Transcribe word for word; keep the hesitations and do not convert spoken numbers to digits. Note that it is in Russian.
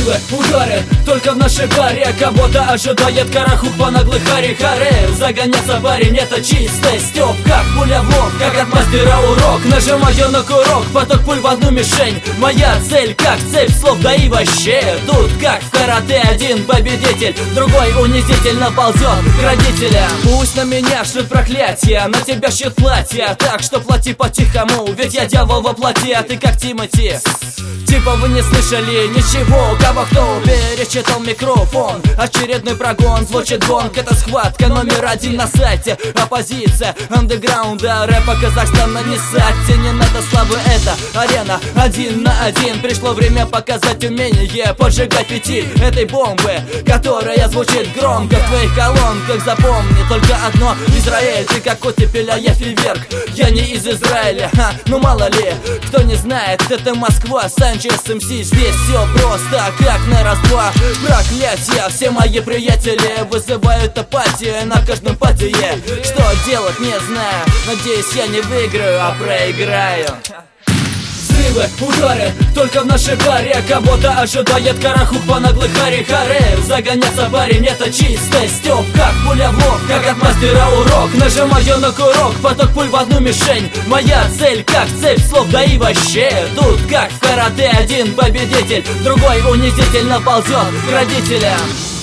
Взрывы, удары, только в нашей баре кого-то ожидает карахук по наглой хари-харе. Загоняться парень, это чистый стёб, как пуля в лоб, как от мастера урок. Нажимаю на курок, поток пуль в одну мишень. Моя цель, как цепь слов, да и вообще тут как в карате, один победитель, другой унизительно ползет к родителям. Пусть на меня шлют проклятие, на тебя щит платья, так что плати по-тихому, ведь я дьявол во плоти, а ты как Тимати. Типа вы не слышали ничего, кого кто перечитал микрофон. Очередной прогон, звучит гонг, это схватка номер один на сайте. Оппозиция андеграунда, рэпа Казахстана не садьте. Не надо славы, это арена один на один. Пришло время показать умение поджигать фитиль этой бомбы, которая звучит громко в твоих колонках. Запомни только одно: Израиль, ты как оттепель, а я фейерверк. Я не из Израиля, ха, ну мало ли, кто не знает, это Москва, Санчес эм си. Здесь все просто, как на раз-два. Проклятие, все мои приятели вызывают апатию на каждом паде. Что делать, не знаю, надеюсь, я не выиграю, а проиграю. Взрывы, удары, только в нашей баре кого-то ожидает карахук по наглой хари-харе. Загоняться парень, это чистый стёб, как пуля в лоб, как от мастера урок. Нажимаю на курок, поток пуль в одну мишень. Моя цель, как цепь слов, да и вообще тут как в карате, один победитель, другой унизительно ползет к родителям.